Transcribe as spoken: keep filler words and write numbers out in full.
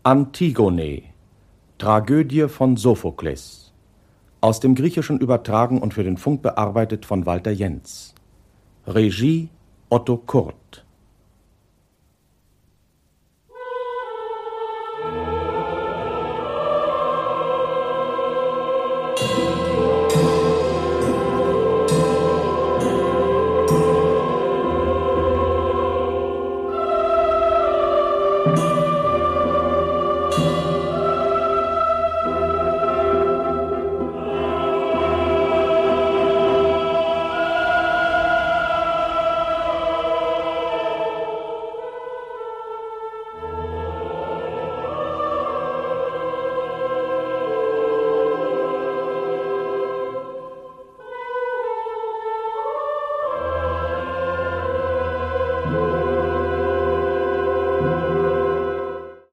Antigone, Tragödie von Sophokles. Aus dem Griechischen übertragen und für den Funk bearbeitet von Walter Jentz. Regie Otto Kurt.